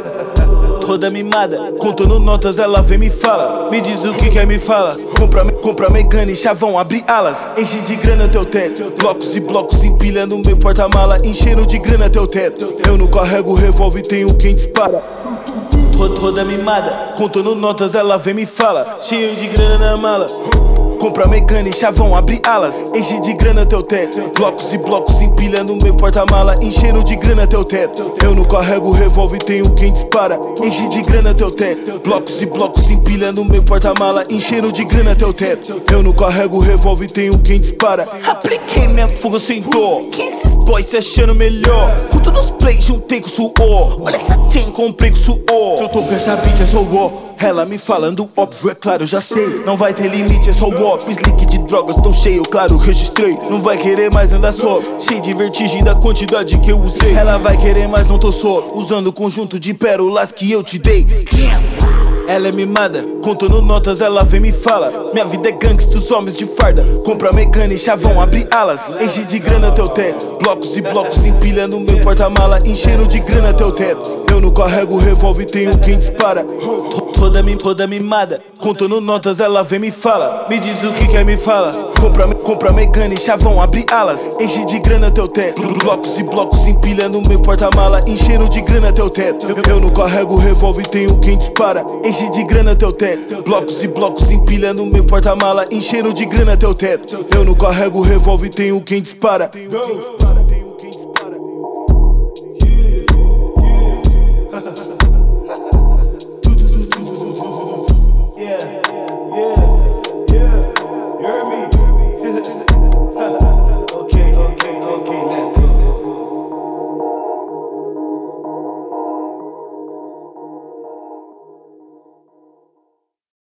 Toda mimada, contando notas, ela vem me fala. Me diz o que quer, me fala. Compra mecânica, chavão, abre alas. Enche de grana teu teto. Blocos e blocos empilha no meu porta-mala, enchendo de grana teu teto. Eu não carrego revólver, tenho quem dispara. Toda mimada, contando notas, ela vem me fala. Cheio de grana na mala. Compra mecânica, chavão, abre alas. Enche de grana teu teto. Blocos e blocos empilha no meu porta-mala, enchendo de grana teu teto. Eu não carrego revólver, tenho quem dispara. Enche de grana teu teto. Blocos e blocos empilha no meu porta-mala, enchendo de grana teu teto. Eu não carrego revólver, tenho quem dispara. Apliquei minha fuga sem dó. Quem esses boys se achando melhor? Com todos os plays juntei com suor. Olha essa chain, comprei com suor. Se eu tô com essa bitch é só war. Ela me falando óbvio, é claro, eu já sei. Não vai ter limite, é só war. Slick de drogas tão cheio, claro, registrei. Não vai querer mais andar só, cheio de vertigem da quantidade que eu usei. Ela vai querer, mas não tô só, usando o conjunto de pérolas que eu te dei. Ela é mimada, contando notas, ela vem me fala. Minha vida é gangsta dos homens de farda. Compra mecânica, chavão, abre alas. Enche de grana teu teto. Blocos e blocos empilha no meu porta-mala, enchendo de grana teu teto. Eu não carrego revólver, tenho quem dispara. Toda mimada, contando notas, ela vem me fala. Me diz o que quer, me fala. Compra mecânica, chavão, abre alas. Enche de grana teu teto. Blocos e blocos empilha no meu porta-mala, enchendo de grana teu teto. Eu não carrego revólver, tenho quem dispara. Enche de grana teu teto. Blocos e blocos empilha no meu porta-mala, enchendo de grana teu teto. Eu não carrego revólver, tenho quem dispara.